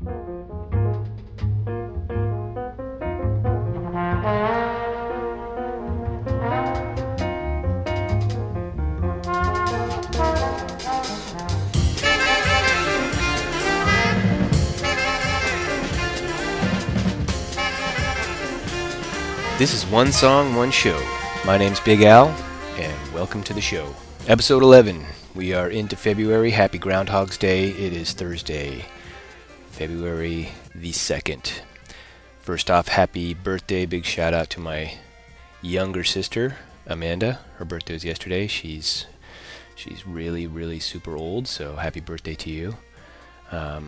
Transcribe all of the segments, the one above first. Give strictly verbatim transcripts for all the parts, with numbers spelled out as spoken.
This is One Song, One Show. My name's Big Al, and welcome to the show. Episode eleven. We are into February. Happy Groundhog's Day. It is Thursday, February the second. First off, happy birthday. Big shout out to my younger sister, Amanda. Her birthday was yesterday. She's she's really, really super old, so happy birthday to you. Um,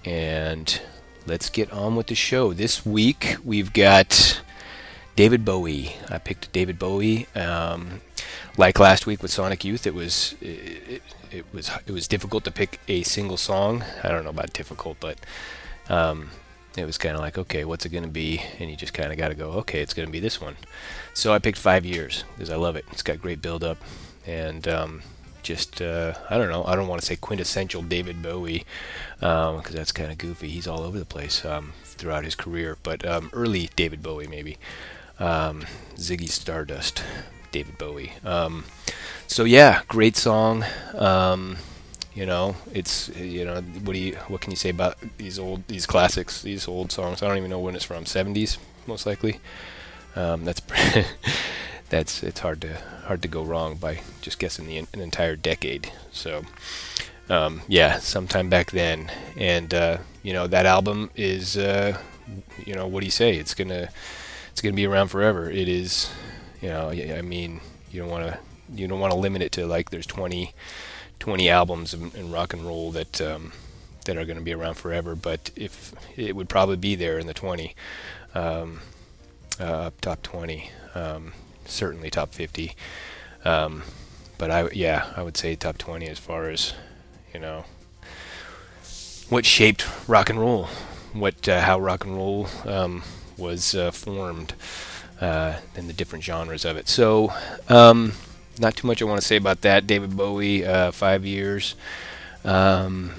and let's get on with the show. This week, we've got David Bowie. I picked David Bowie. Um, like last week with Sonic Youth, it was it, it, it was it was difficult to pick a single song. I don't know about difficult, but um, it was kind of like, okay, what's it going to be? And you just kind of got to go, okay, it's going to be this one. So I picked Five Years because I love it. It's got great build up and um, just uh, I don't know. I don't want to say quintessential David Bowie because um, that's kind of goofy. He's all over the place um, throughout his career, but um, early David Bowie maybe. Um, Ziggy Stardust, David Bowie. Um, so yeah, great song. Um, you know, it's you know, what do you what can you say about these old these classics, these old songs? I don't even know when it's from. seventies, most likely. Um, that's that's it's hard to hard to go wrong by just guessing the an entire decade. So um, yeah, sometime back then, and uh, you know that album is uh, you know what do you say? It's gonna It's going to be around forever. It is, you know, I mean, you don't want to, you don't want to limit it to like there's twenty, twenty albums in, in rock and roll that um, that are going to be around forever. But if it would probably be there in the twenty, um, uh, top twenty, um, certainly top fifty. Um, but I, yeah, I would say top twenty as far as, you know, what shaped rock and roll, what uh, how rock and roll. Um, was uh, formed uh, in the different genres of it. So um, not too much I want to say about that. David Bowie, uh, Five Years. Um,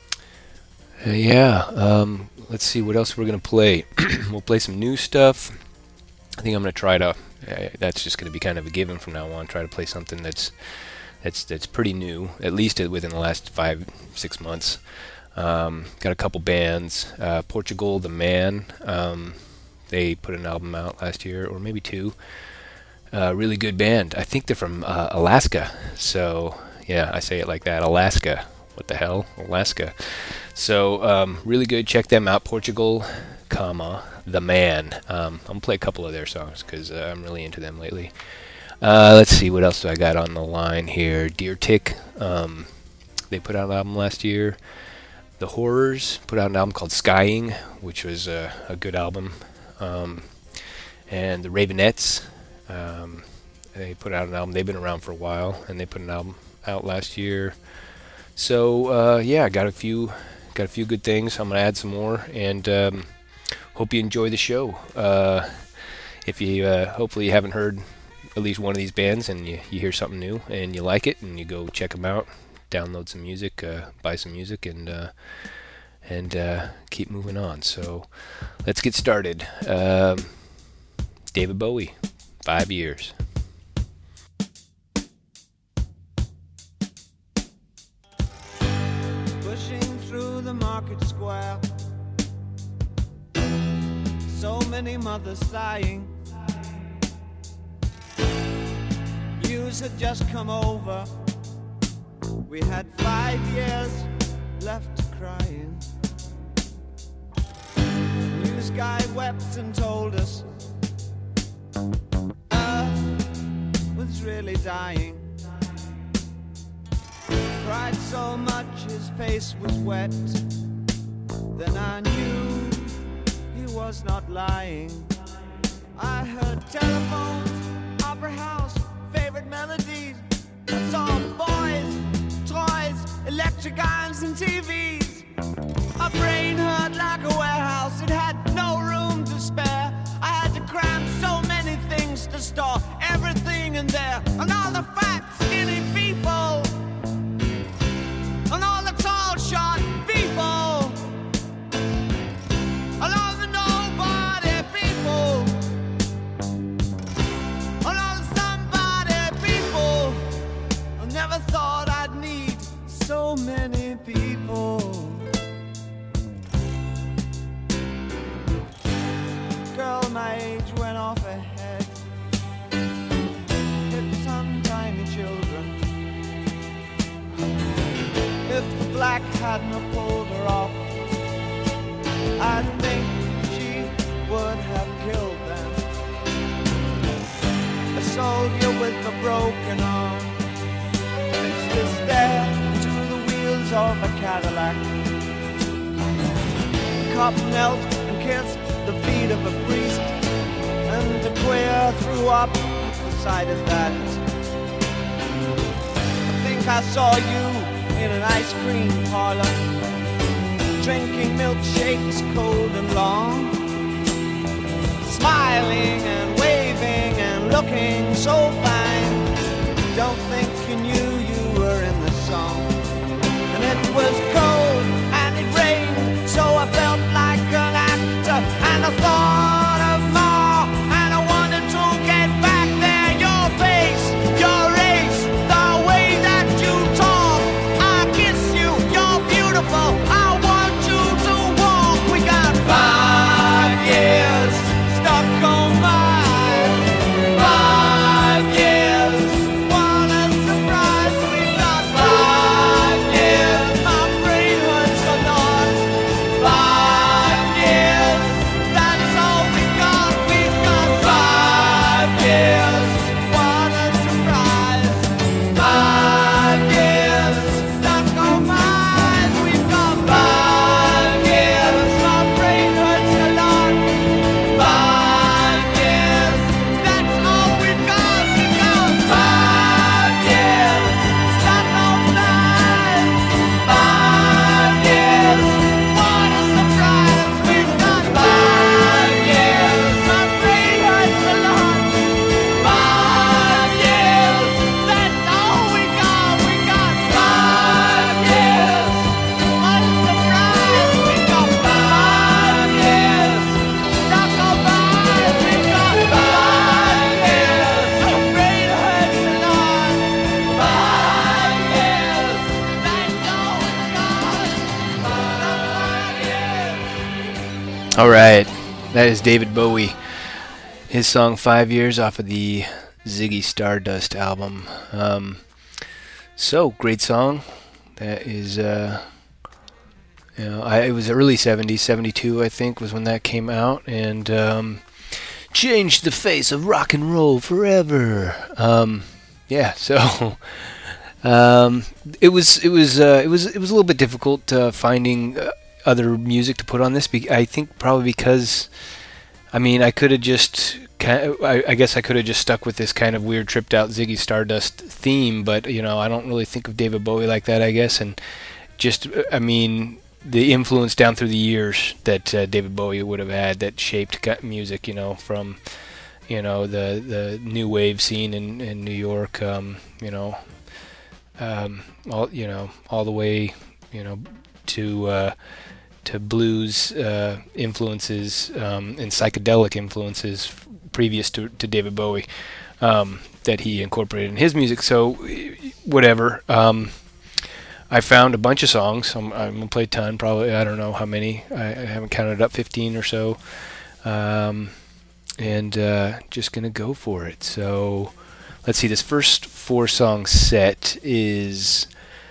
uh, yeah, um, let's see what else we're going to play. We'll play some new stuff. I think I'm going to try to, uh, that's just going to be kind of a given from now on, try to play something that's that's that's pretty new, at least within the last five, six months. Um, got a couple bands. Uh, Portugal The Man. Um, They put an album out last year, or maybe two. Uh, really good band. I think they're from uh, Alaska. So, yeah, I say it like that. Alaska. What the hell? Alaska. So, um, really good. Check them out. Portugal, comma, The Man. Um, I'm going to play a couple of their songs because uh, I'm really into them lately. Uh, let's see. What else do I got on the line here? Deer Tick. Um, they put out an album last year. The Horrors put out an album called Skying, which was uh, a good album. Um, and the Ravenettes, um, they put out an album. They've been around for a while, and they put an album out last year. So uh, yeah, got a few, got a few good things. I'm gonna add some more, and um, hope you enjoy the show. Uh, if you uh, hopefully you haven't heard at least one of these bands, and you, you hear something new and you like it, and you go check them out, download some music, uh, buy some music, and. Uh, and uh, keep moving on. So let's get started. Um, David Bowie, Five Years. Pushing through the market square, so many mothers sighing. News had just come over, we had five years left crying. News guy wept and told us Earth was really dying. Cried so much his face was wet, then I knew he was not lying. I heard telephones, opera house, favorite melodies. I saw boys, toys, electric irons and T Vs. My brain hurt like a warehouse, it had no room to spare. I had to cram so many things to store everything in there. And all the fat, skinny people, and all the tall, short people. so many people. Girl my age went off ahead, hit some tiny children. If the black hadn't have pulled her off, I think she would have killed them. A soldier with a broken arm fixed his stare to the wheels of a Cadillac. The cop knelt and kissed the feet of a priest, and a queer threw up the sight of that. I think I saw you in an ice cream parlor, drinking milkshakes cold and long, smiling and waving and looking so fine. Don't think you knew you were in the song. And it was cold and it rained, so I felt like an actor, and I thought of more, and I wanted to get back there. Your face, your race, the way that you talk, I kiss you, you're beautiful, I want you to walk. We got five years stuck on my five years. What a surprise, we got five years. My brain hurts a lot. Five years, that's all we got. We got five years. What a surprise. Five years stuck on my eyes. We've got five years. My brain hurts a lot. Five years, that's all we've got. We got five years stuck on my eyes. Five years, what a surprise. We've got five years. My brain hurts a lot. Five years, that's all we got. We got five years. What a surprise. We got five years stuck on my eyes. We got five years. My brain hurts a lot. Five years, that's all we got. Five years. All right, that is David Bowie. His song Five Years off of the Ziggy Stardust album. Um, so, great song. That is, uh, you know, I, it was early seventies, seventy-two I think was when that came out, and um, changed the face of rock and roll forever. Um, yeah, so um, it was it was uh, it was it was a little bit difficult uh, finding uh, other music to put on this. Be- I think probably because, I mean, I could have just, kind of, I, I guess I could have just stuck with this kind of weird, tripped out Ziggy Stardust theme, but you know, I don't really think of David Bowie like that, I guess, and just, uh, I mean, the influence down through the years that uh, David Bowie would have had that shaped gu- music, you know, from, you know, the the new wave scene in in New York, um, you know, um, all you know, all the way, you know, to uh, to blues uh, influences um, and psychedelic influences f- previous to, to David Bowie um, that he incorporated in his music. So whatever. Um, I found a bunch of songs. I'm, I'm gonna play a ton. Probably, I don't know how many. I, I haven't counted up. fifteen or so. Um, and uh, just gonna go for it. So let's see. This first four song set is.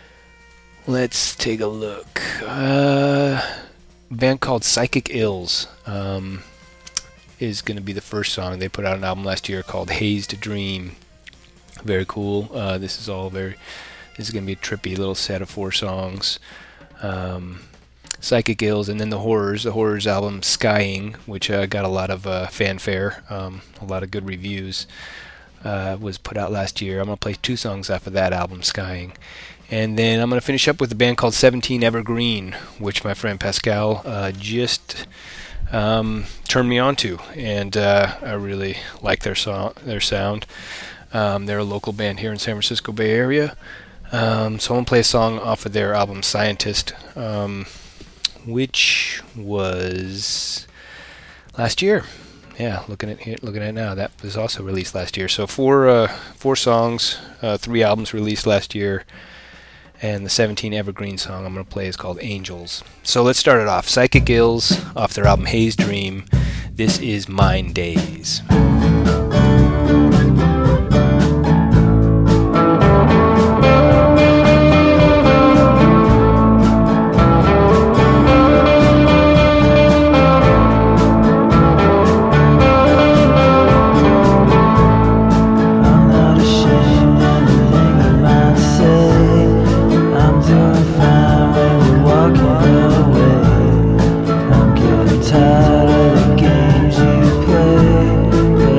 Let's take a look. Uh, a band called Psychic Ills um, is going to be the first song. They put out an album last year called Hazed Dream. Very cool. Uh, this is all very. This is going to be a trippy little set of four songs. Um, Psychic Ills, and then the Horrors. The Horrors album Skying, which uh, got a lot of uh, fanfare, um, a lot of good reviews, uh, was put out last year. I'm going to play two songs off of that album, Skying. And then I'm going to finish up with a band called seventeen Evergreen, which my friend Pascal uh, just um, turned me on to, and uh, I really like their, so- their sound. Um, they're a local band here in San Francisco Bay Area. Um, so I'm going to play a song off of their album Scientist, um, which was last year. Yeah, looking at it, looking at it now, that was also released last year. So four uh, four songs, uh, three albums released last year. And the seventeen Evergreen song I'm going to play is called Angels. So let's start it off. Psychic Ills off their album Haze Dream. This is Mind Days. Tired of the games you play.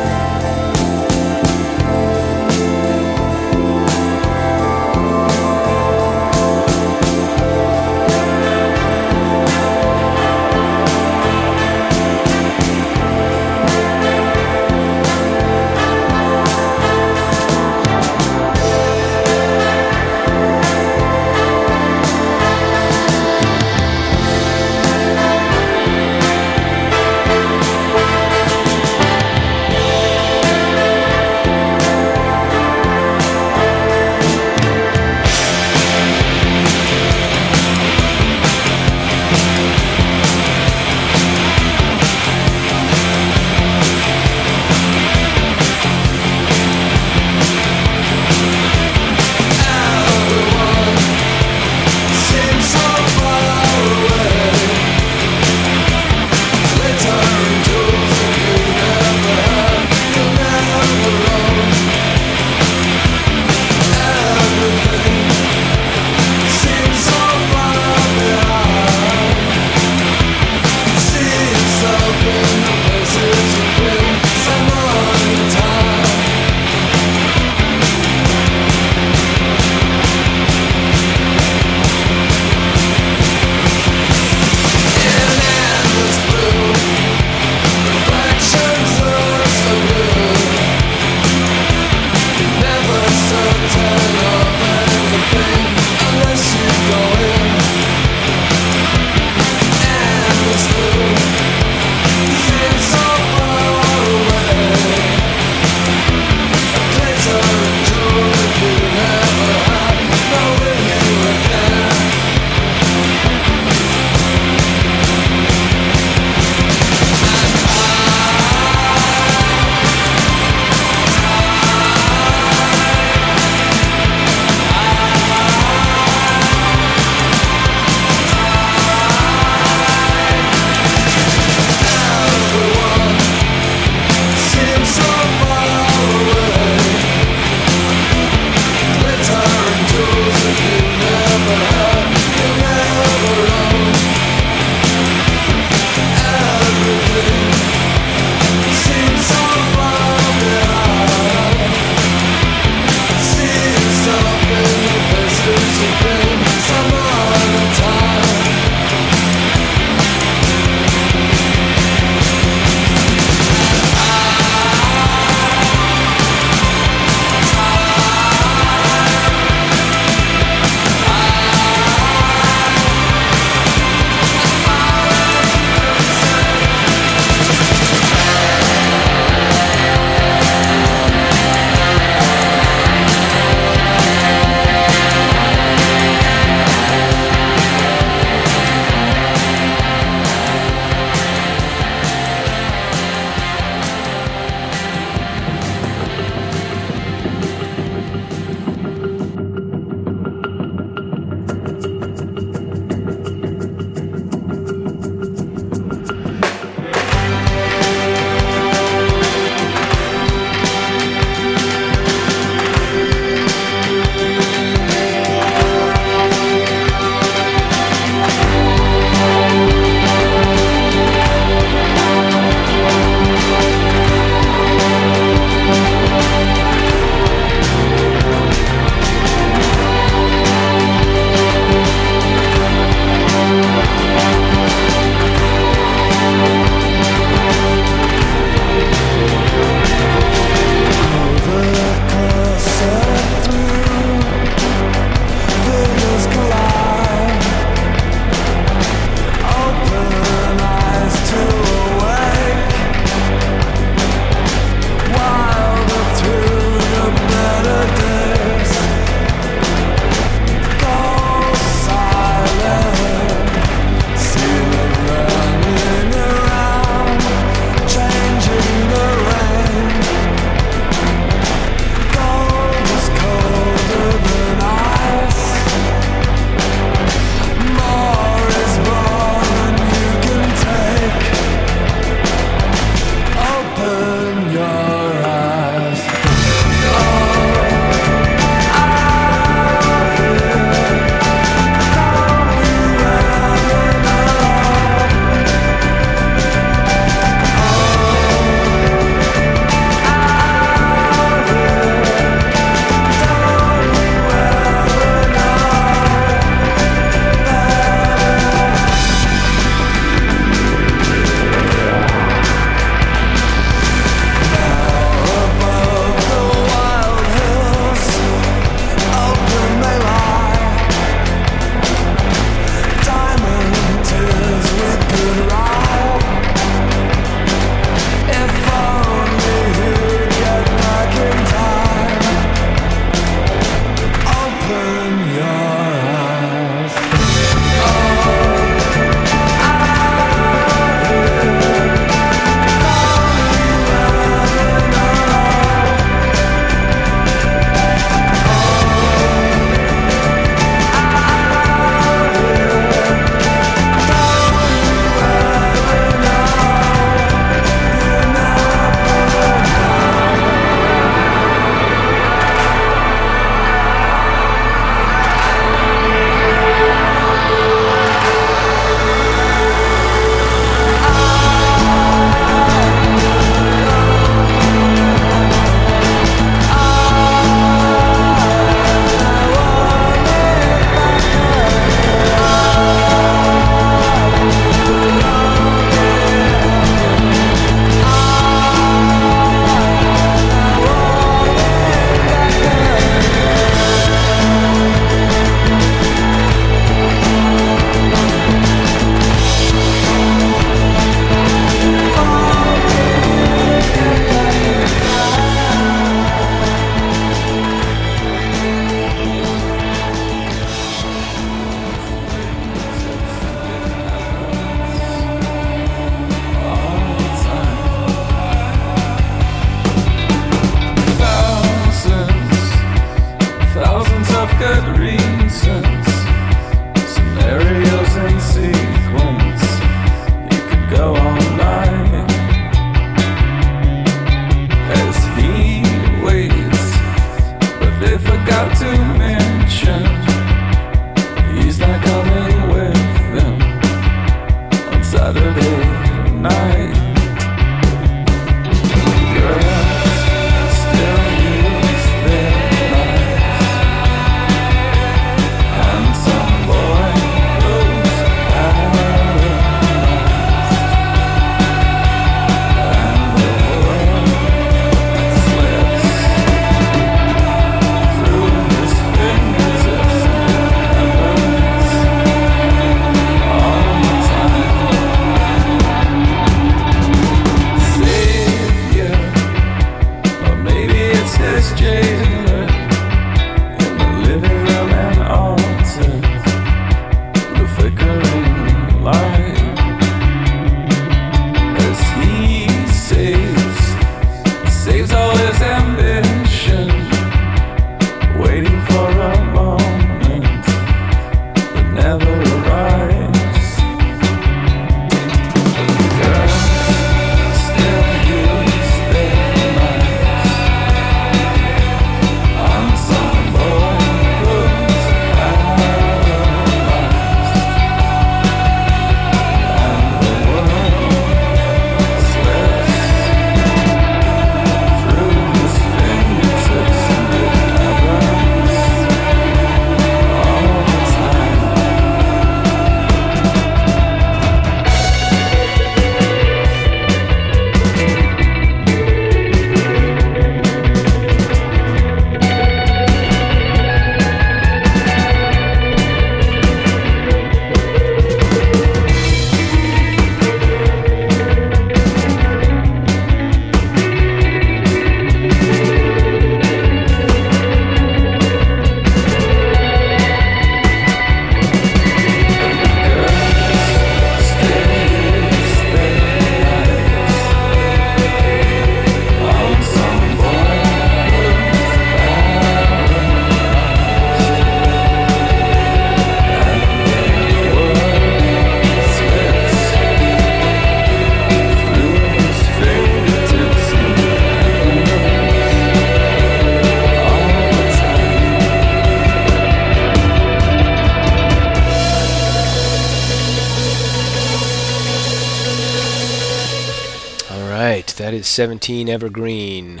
That is seventeen Evergreen,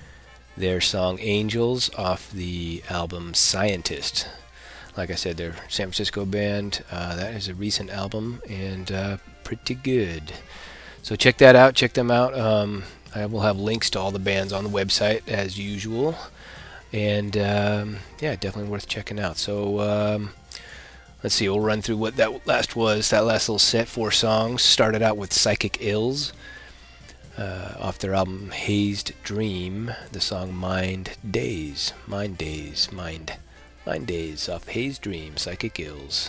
their song Angels off the album Scientist. Like I said, they're a San Francisco band. Uh, that is a recent album and uh, pretty good. So check that out. Check them out. Um, I will have links to all the bands on the website as usual. And um, yeah, definitely worth checking out. So um, let's see. We'll run through what that last was. That last little set, four songs. Started out with Psychic Ills. Uh, off their album Hazed Dream, the song Mind Days. Mind Days. Mind. Mind Days off Hazed Dream, Psychic Ills.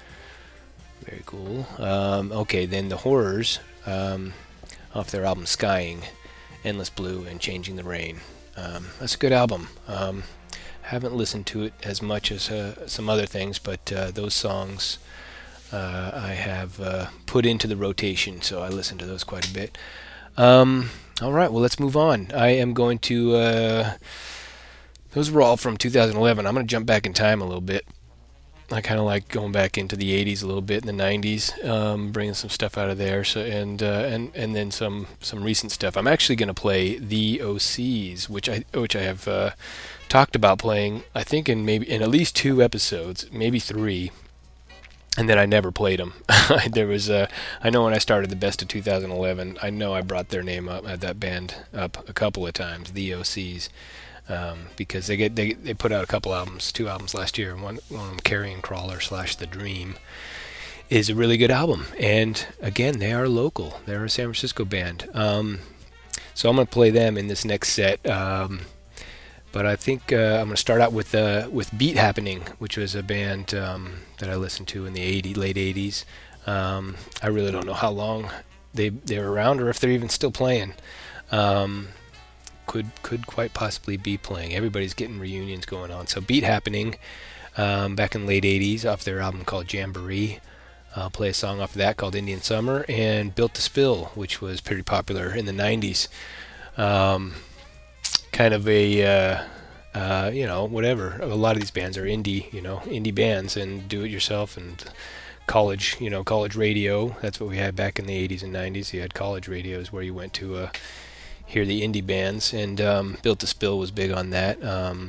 Very cool. Um, okay, then the Horrors um, off their album Skying, Endless Blue, and Changing the Rain. Um, that's a good album. Um, haven't listened to it as much as uh, some other things, but uh, those songs uh, I have uh, put into the rotation, so I listen to those quite a bit. Um, all right, well, let's move on. I am going to, uh, those were all from two thousand eleven. I'm going to jump back in time a little bit. I kind of like going back into the eighties a little bit, in the nineties, um, bringing some stuff out of there, so and uh, and and then some some recent stuff. I'm actually going to play the O Cs, which I which I have uh, talked about playing, I think in maybe in at least two episodes, maybe three. And then I never played them. There was, uh, I know when I started the Best of two thousand eleven, I know I brought their name up, had that band up a couple of times, the O Cs, um, because they get they they put out a couple albums, two albums last year. One one of them, Carrion Crawler slash The Dream, is a really good album. And again, they are local. They're a San Francisco band. Um, so I'm gonna play them in this next set. Um, But I think uh, I'm going to start out with uh, with Beat Happening, which was a band um, that I listened to in the eighties, late eighties. Um, I really don't know how long they they were around, or if they're even still playing. Um, could could quite possibly be playing. Everybody's getting reunions going on. So Beat Happening, um, back in the late eighties, off their album called Jamboree. I'll play a song off of that called Indian Summer, and Built to Spill, which was pretty popular in the nineties. Um, kind of a, uh, uh, you know, whatever. A lot of these bands are indie, you know, indie bands and do-it-yourself and college, you know, college radio. That's what we had back in the eighties and nineties. You had college radios where you went to uh, hear the indie bands, and um, Built to Spill was big on that. Um,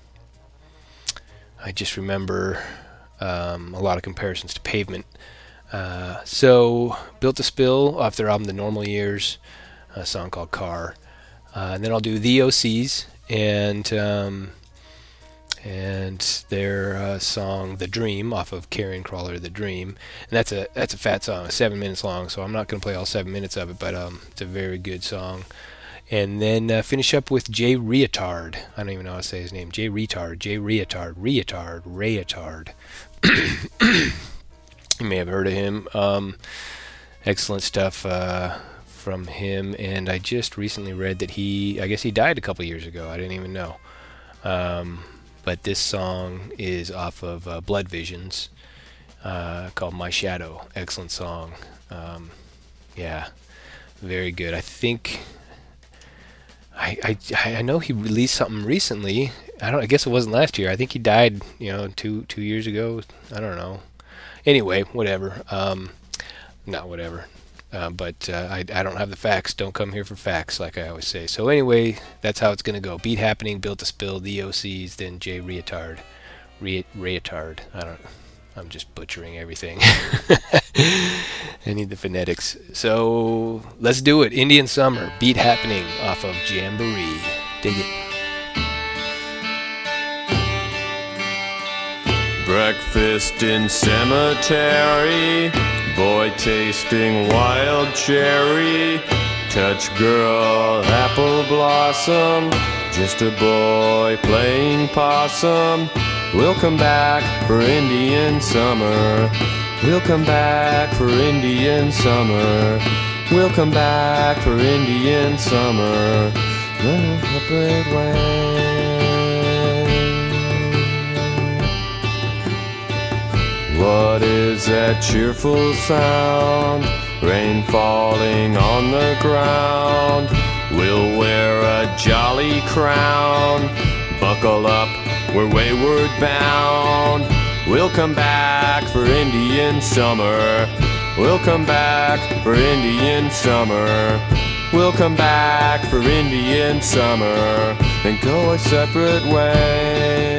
I just remember um, a lot of comparisons to Pavement. Uh, so, Built to Spill, off their album The Normal Years, a song called Car. Uh, and then I'll do the O Cs and um, and their uh, song "The Dream" off of Carrion Crawler, "The Dream," and that's a that's a fat song, seven minutes long. So I'm not going to play all seven minutes of it, but um, it's a very good song. And then uh, finish up with Jay Reatard. I don't even know how to say his name. Jay Retard. Jay Reatard. Reatard. Reatard. You may have heard of him. Um, excellent stuff uh, from him. And I just recently read that he, I guess he died a couple years ago. I didn't even know. Um, but this song is off of uh, Blood Visions uh, called My Shadow. Excellent song. Um, yeah, very good. I think... I, I I know he released something recently. I don't. I guess it wasn't last year. I think he died, you know, two two years ago. I don't know. Anyway, whatever. Um, not whatever. Uh, but uh, I I don't have the facts. Don't come here for facts, like I always say. So anyway, that's how it's gonna go. Beat Happening, Built to Spill, the O Cs, then Jay Reatard, Re Reatard. I don't. I'm just butchering everything. I need the phonetics. So let's do it. Indian Summer, Beat Happening off of Jamboree. Dig it. Breakfast in cemetery, boy tasting wild cherry, touch girl apple blossom, just a boy playing possum. We'll come back for Indian summer. We'll come back for Indian summer. We'll come back for Indian summer. The separate way. What is that cheerful sound? Rain falling on the ground. We'll wear a jolly crown. Buckle up, we're wayward bound. We'll come back for Indian summer. We'll come back for Indian summer. We'll come back for Indian summer and go a separate way.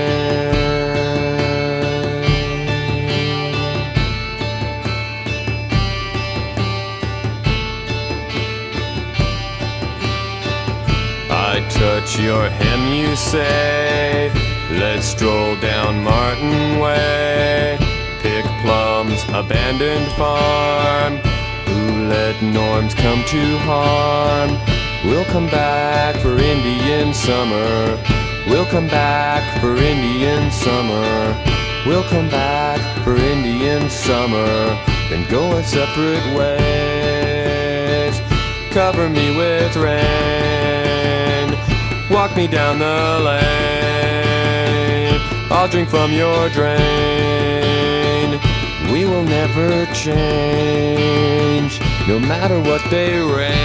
I touch your hem, you say. Let's stroll down Martin Way. Pick plums, abandoned farm. Who let norms come to harm? We'll come back for Indian summer. We'll come back for Indian summer. We'll come back for Indian summer. Then go our separate ways. Cover me with rain. Walk me down the lane. I'll drink from your drain. We will never change, no matter what they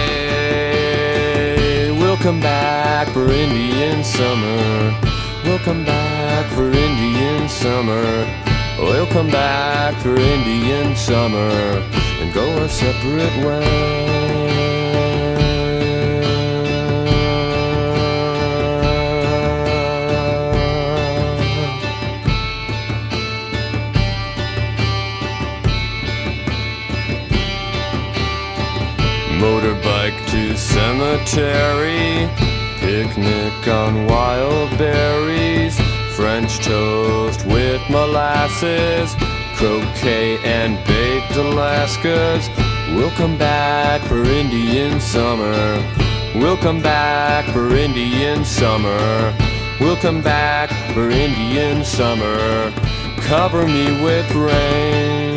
rain. We'll come back for Indian summer. We'll come back for Indian summer. We'll come back for Indian summer and go our separate ways. Motorbike to cemetery, picnic on wild berries, French toast with molasses, croquet and baked Alaskas. We'll come back for Indian summer. We'll come back for Indian summer. We'll come back for Indian summer. Cover me with rain.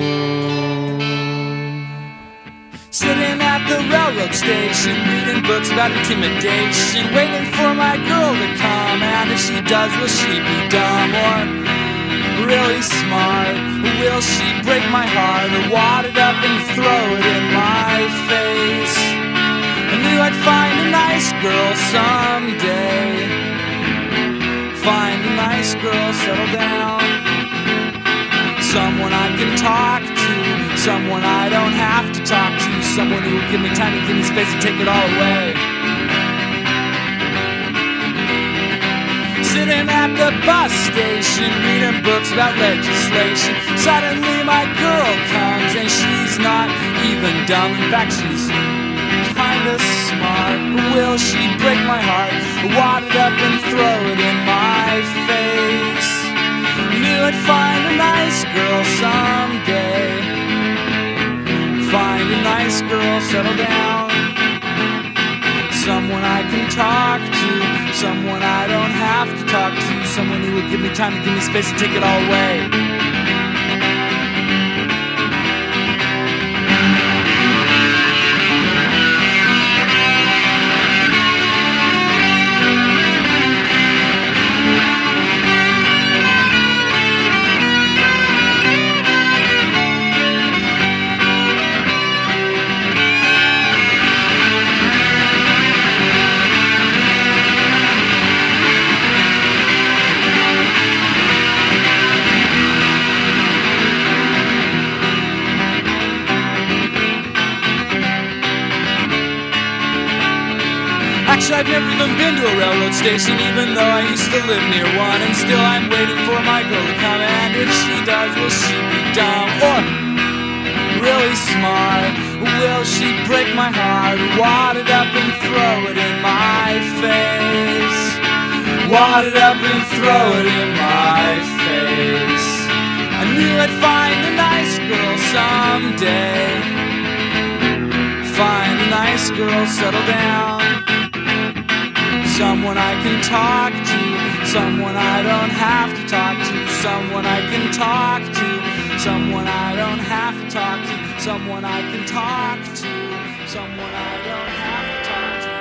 Sitting at the railroad station, reading books about intimidation, waiting for my girl to come, and if she does, will she be dumb or really smart? Will she break my heart or wad it up and throw it in my face? I knew I'd find a nice girl someday, find a nice girl, settle down, someone I can talk to, someone I don't have to talk to, someone who will give me time and give me space and take it all away. Sitting at the bus station, reading books about legislation. Suddenly my girl comes and she's not even dumb. In fact, she's kinda smart. Will she break my heart, wad it up and throw it in my face? Knew I'd find a nice girl someday, find a nice girl, settle down, someone I can talk to, someone I don't have to talk to, someone who will give me time and give me space and take it all away. Actually, I've never even been to a railroad station, even though I used to live near one. And still I'm waiting for my girl to come, and if she does, will she be dumb or really smart? Will she break my heart, wad it up and throw it in my face? Wad it up and throw it in my face. I knew I'd find a nice girl someday. Find a nice girl, settle down. Someone I can talk to, someone I don't have to talk to, someone I can talk to, someone I don't have to talk to, someone I can talk to, someone I don't have to talk to.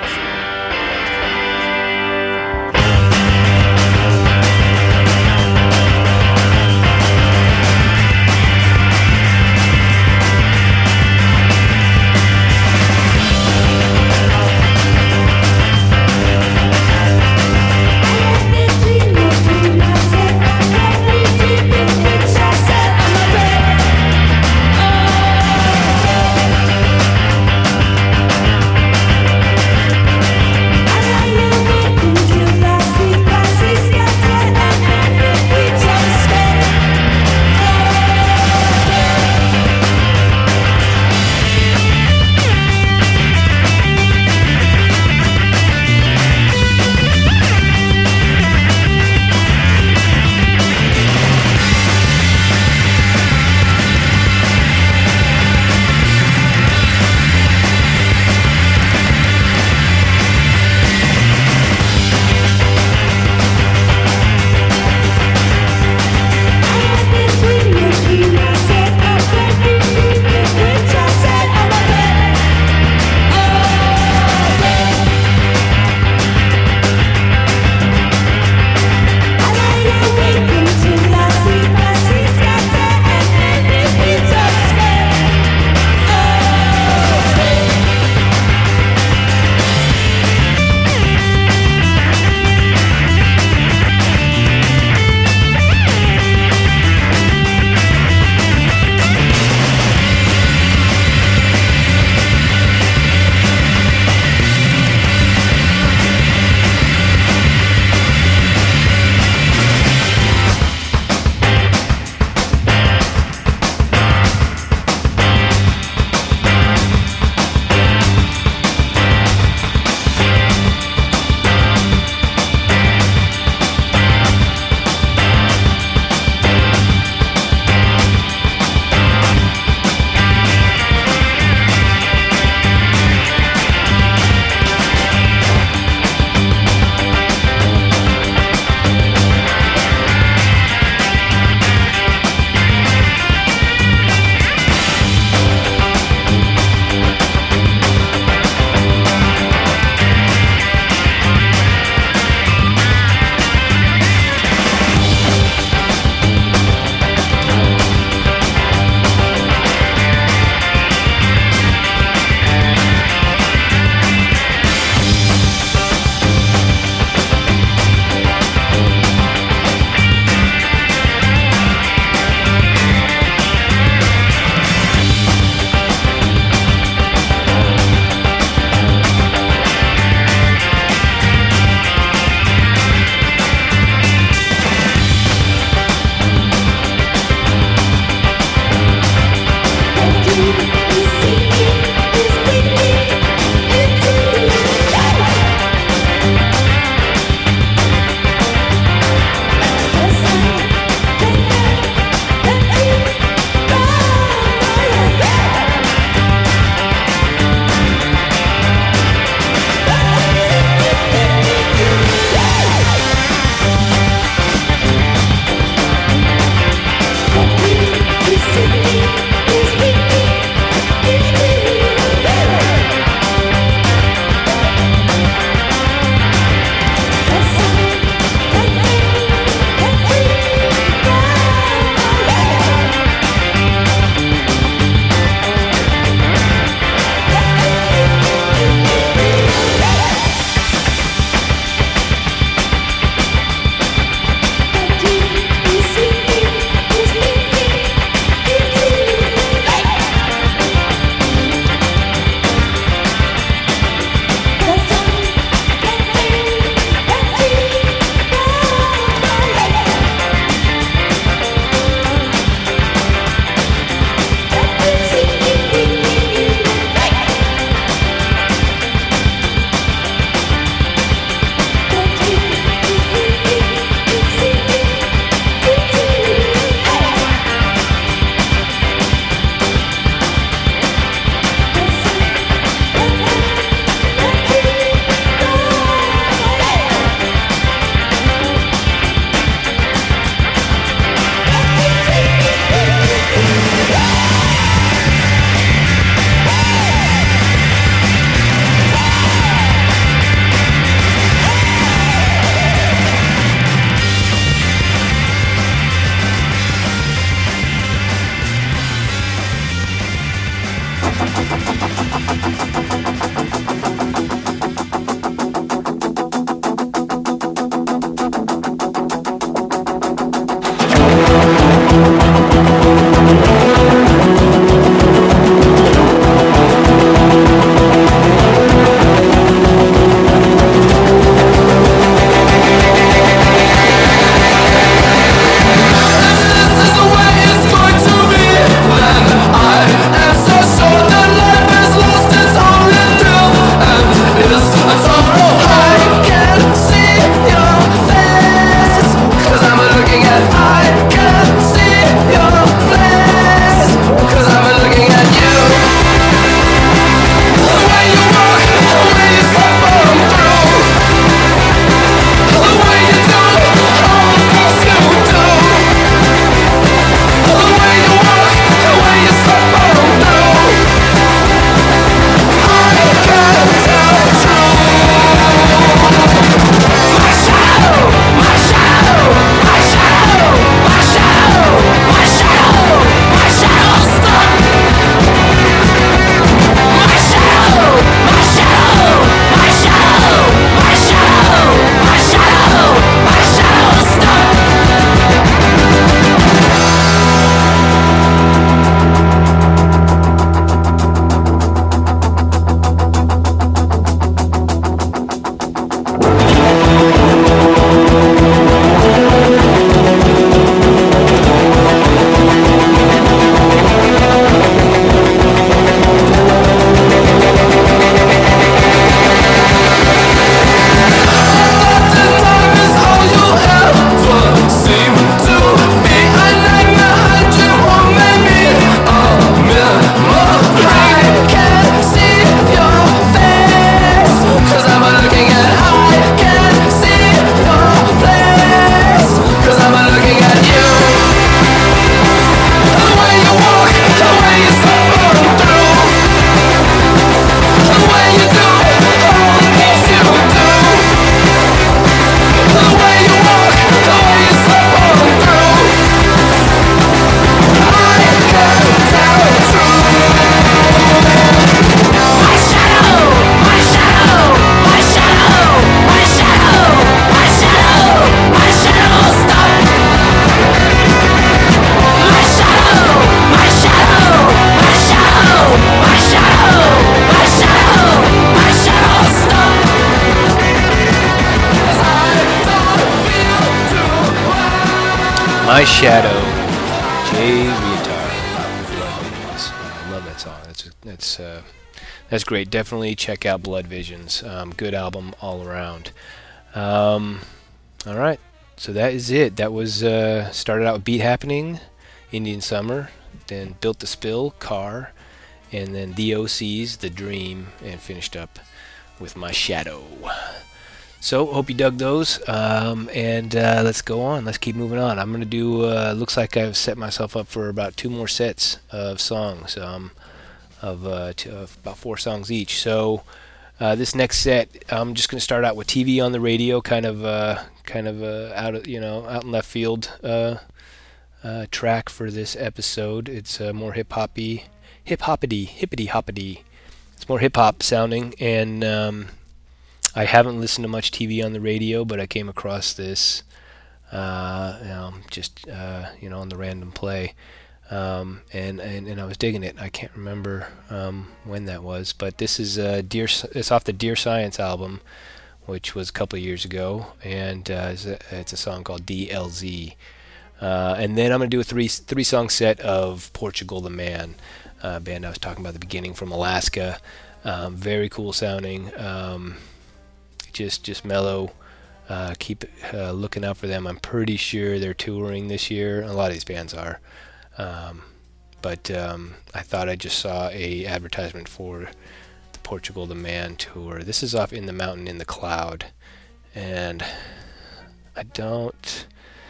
My Shadow, Jay Reatard, Blood Visions. I love that song. That's that's uh, that's great. Definitely check out Blood Visions. Um, good album all around. Um, all right, so that is it. That was uh, started out with Beat Happening, Indian Summer, then Built to Spill, Car, and then The O C's, The Dream, and finished up with My Shadow. So, hope you dug those, um, and uh, let's go on. Let's keep moving on. I'm going to do, uh, looks like I've set myself up for about two more sets of songs, um, of, uh, t- of about four songs each. So, uh, this next set, I'm just going to start out with T V on the Radio, kind of, uh, kind of uh, out of, you know, out in left field uh, uh, track for this episode. It's uh, more hip-hoppy, hip-hoppity, hippity-hoppity. It's more hip-hop sounding, and um, I haven't listened to much T V on the radio, but I came across this uh, you know, just uh, you know on the random play, um, and, and and I was digging it. I can't remember um, when that was, but this is uh, Dear. It's off the Dear Science album, which was a couple of years ago, and uh, it's, a, it's a song called D L Z. Uh, and then I'm gonna do a three three song set of Portugal the Man, uh, band I was talking about at the beginning from Alaska. Um, very cool sounding. Um, Just, just mellow. Uh, keep uh, looking out for them. I'm pretty sure they're touring this year. A lot of these bands are, um, but um, I thought I just saw a advertisement for the Portugal the Man tour. This is off In the Mountain in the Cloud, and I don't.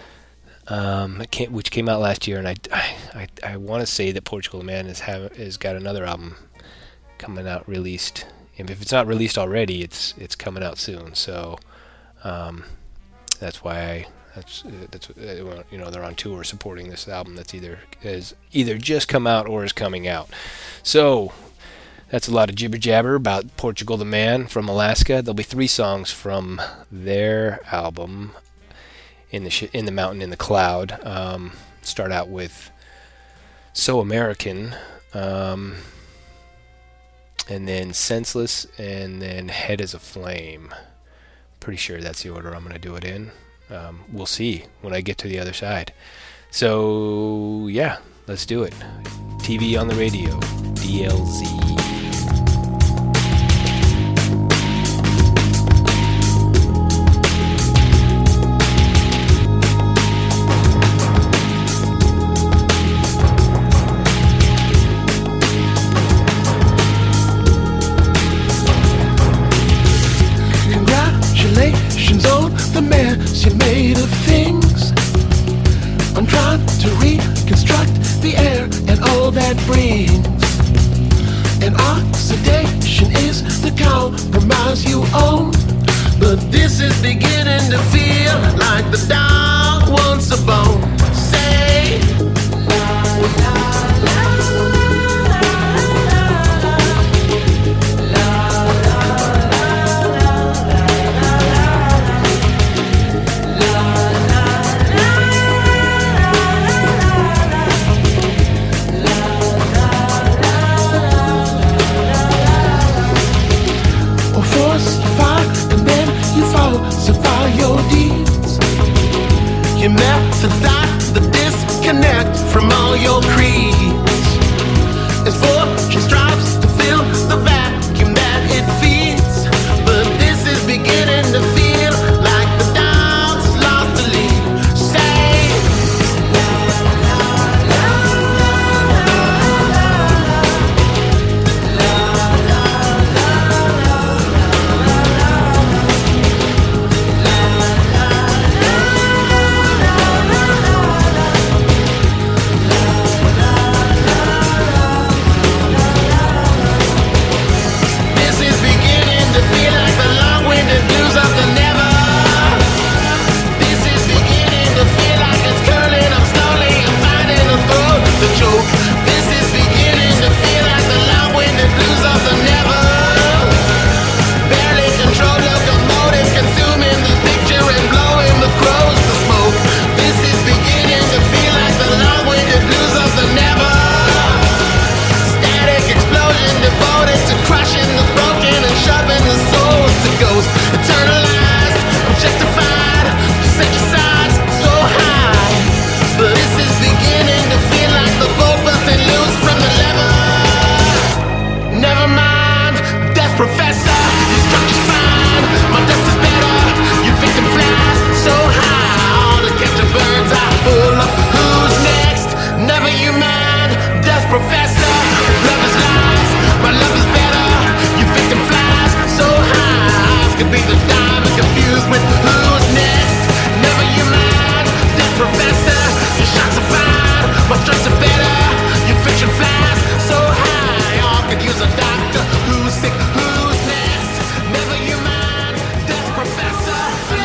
Um, it can't, which came out last year, and I, I, I, I want to say that Portugal the Man has have has got another album coming out released. And if it's not released already, it's it's coming out soon. So um, that's why I that's that's uh, you know they're on tour supporting this album that's either has either just come out or is coming out. So that's a lot of jibber jabber about Portugal the Man from Alaska. There'll be three songs from their album in the sh- in the Mountain in the Cloud. Um, start out with So American. Um, And then Senseless, and then Head as a Flame. Pretty sure that's the order I'm going to do it in. Um, we'll see when I get to the other side. So, yeah, let's do it. T V on the Radio, D L Z. The mess you made of things. I'm trying to reconstruct the air and all that brings. And oxidation is the compromise you own. But this is beginning to feel like the dog wants a bone. Say la la la. Falsify your deeds. Your methods start the disconnect from all your creeds. As fortune strives to fill the vacuum that it feeds, but this is beginning to feel like the dog's lost the lead. Say la la la la la la la. be the dime and confused with who's next. Never you mind, death professor. Your shots are fine, my strokes are better. Your fiction flies so high. All could use a doctor who's sick, who's next. Never you mind, death professor.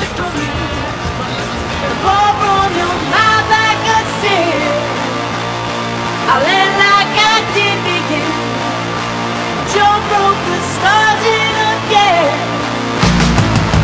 Pour on your mind like a sin. I'll end like I did begin. Joe broke the stars in again.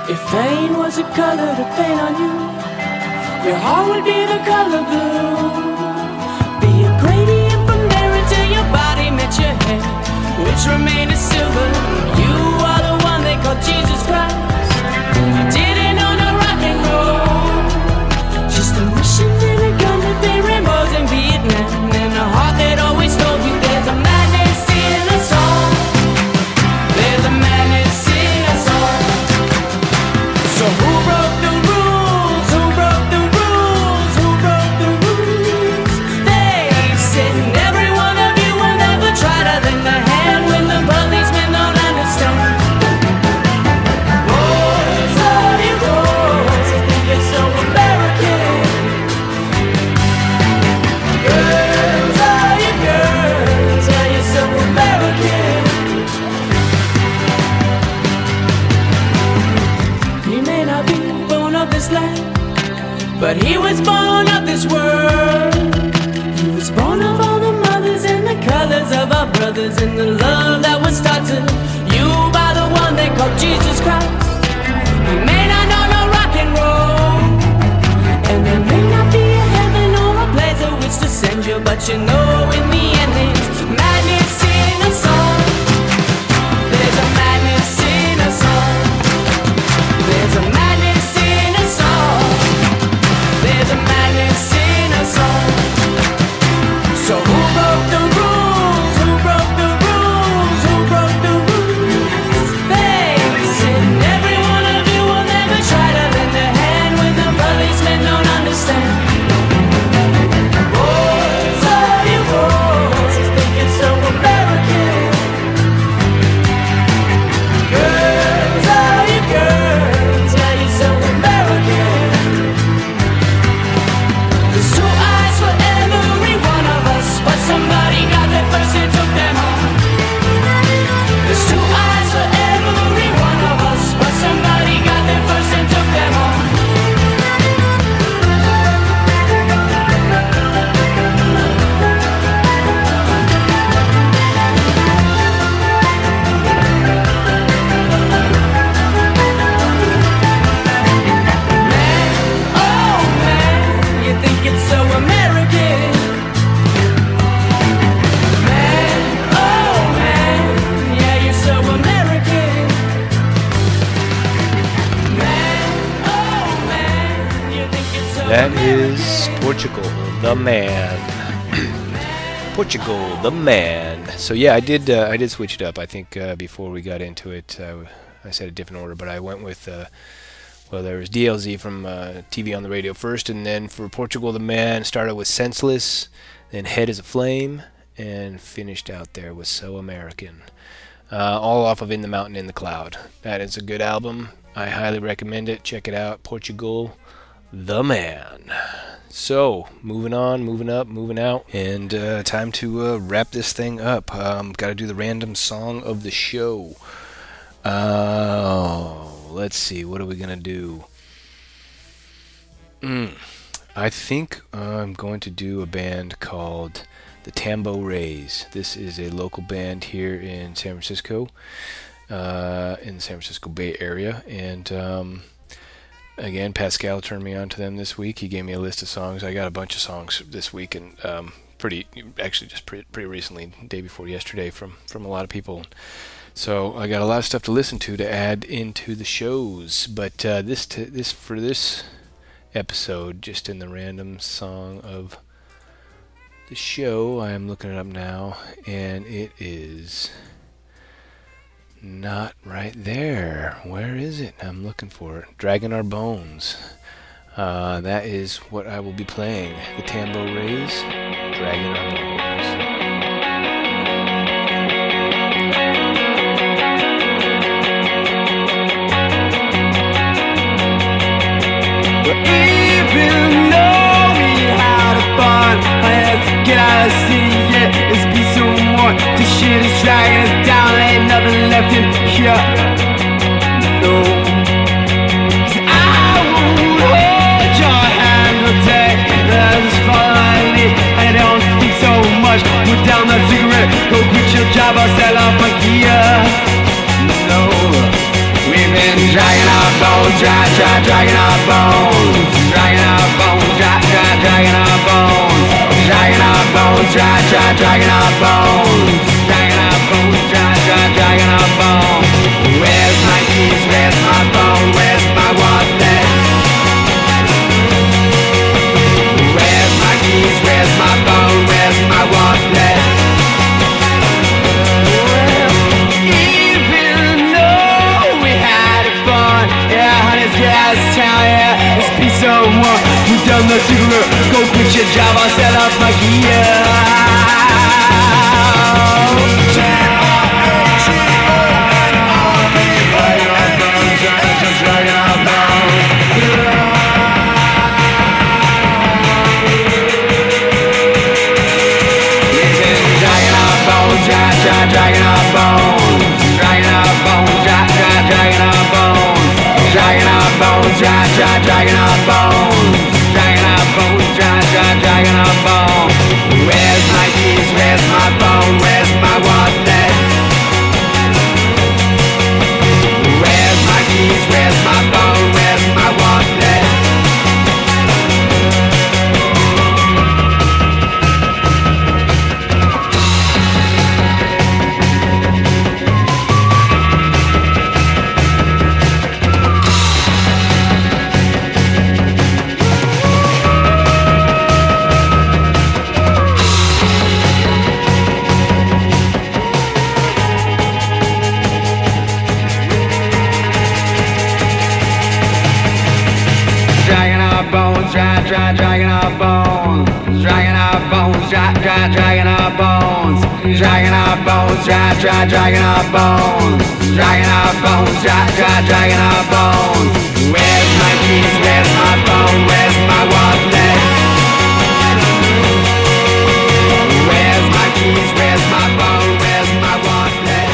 If pain was a color to paint on you, your heart would be the color blue. Be a gradient from there until your body met your head, which remained as silver. You are the one they call Jesus Christ. You didn't own a rock and roll, just a mission and a gun with the rainbows in Vietnam, and a heart that always told you there's a madness in a song. There's a madness in a song. So who broke the rules? Who broke the rules? Who broke the rules? They said every one of you will never try to lend a hand when the policemen don't understand. Boys, how you boys, I think it's so American. Girls, how you girls, how you so American. He may not be born of this land, but he was born of this world. He was born of all the mothers and the colors of our brothers, and the love that was taught to you by the one they call Jesus Christ. He may not know no rock and roll, and there may not be a heaven or a place at which to send you, but you know in the end it's madness in a song. There's a madness in a song. There's a madness in a song. There's a madness in a song. So who broke the rules? Who broke the rules? Who broke the rules? They said every one of you will never try to lend a hand when the policemen don't understand. Boys, are you boys? I think it's so American. Girls, are you girls? Yeah, you're so American. There's two eyes for every one of us, but somebody got there first and took them all. There's two eyes for every one of us, but somebody got there first and took them all. Man, oh man, you think it's so American. Man, oh man, yeah, you're so American. Man, oh man, you think it's so That American. is Portugal, the man. Portugal, the man. So yeah, I did. Uh, I did switch it up. I think uh, before we got into it, uh, I said a different order, but I went with. Uh, well, there was D L Z from uh, T V on the radio first, and then for Portugal, the man started with Senseless, then Head as a Flame, and finished out there with So American. Uh, all off of In the Mountain, in the Cloud. That is a good album. I highly recommend it. Check it out. Portugal, the man. So, moving on, moving up, moving out, and uh, time to uh, wrap this thing up. Um, Got to do the random song of the show. Uh, let's see, what are we going to do? Mm, I think I'm going to do a band called the Tambo Rays. This is a local band here in San Francisco, uh, in the San Francisco Bay Area, and um, again, Pascal turned me on to them this week. He gave me a list of songs. I got a bunch of songs this week, and um, pretty, actually just pretty, pretty recently, day before yesterday, from, from a lot of people. So I got a lot of stuff to listen to to add into the shows. But uh, this t- this for this episode, just in the random song of the show, I am looking it up now, and it is not right there. Where is it? I'm looking for it. Dragging Our Bones. Uh, that is what I will be playing. The Tambo Rays, Dragging Our Bones. Even though we had a fun, I had to get out of the city, yeah, it's been so more. This shit is dragging us down, ain't nothing left in here, no. 'Cause I won't hold your hand all day, I just follow my lead, I don't think so much. Put down that cigarette, go quit your job, I'll sell off my gear, no. We've been dragging our bones, drag, drag, dragging our bones, dragging our bones, drag, drag, dragging our bones, dragging our bones, drag, drag, dragging our bones, dragging our bones, drag, drag, dragging our bones. Where's my keys? Where's my phone? Where's my wallet? Where's my keys? Where's my phone? Where's my wallet? Someone who done the cigarette, go quit your job, I'll set up my gear. Dragging our bones, dragging our bones, drag, drag, dragging our bones, dragging our bones, drag, drag, dragging our bones, dragging our bones, drag, drag, dragging our bones. Where's my keys? Where's my phone? Where's my wallet? Where's my keys? Where's my phone? Where's my wallet? Drag, dragging our bones, dragging our bones, drag, drag, dragging our bones, dragging our bones, drag, drag, dragging our bones, dragging our bones, drag, drag, dragging our bones. Where's my keys? Where's my phone? Where's my wallet? Where's my keys? Where's my phone? Where's my wallet?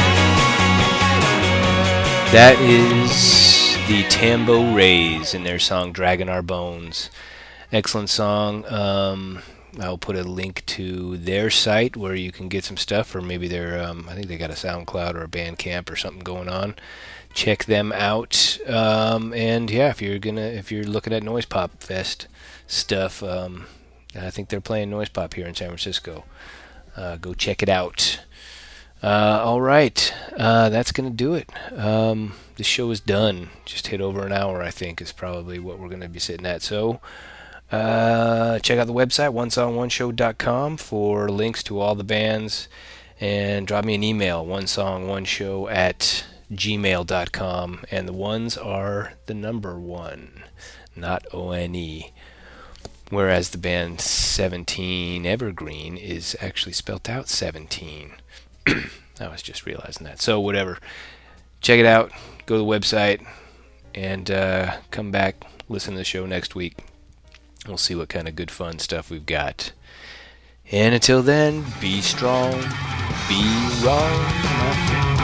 That is the Tambo Rays in their song "Dragging Our Bones." Excellent song. Um, I'll put a link to their site where you can get some stuff, or maybe they're, um, I think they got a SoundCloud or a Bandcamp or something going on. Check them out. Um, and yeah, if you're gonna, if you're looking at Noise Pop Fest stuff, um, I think they're playing Noise Pop here in San Francisco. Uh, go check it out. Uh, all right, uh, that's gonna do it. Um, the show is done. Just hit over an hour, I think, is probably what we're gonna be sitting at. So. Uh, check out the website, one song one show dot com, for links to all the bands, and drop me an email, one song one show at gmail dot com, and the ones are the number one, not O N E, whereas the band seventeen Evergreen is actually spelt out seventeen. I was just realizing that. So whatever, check it out, go to the website, and uh, come back, listen to the show next week. We'll see what kind of good fun stuff we've got. And until then, be strong, be wrong, my friend.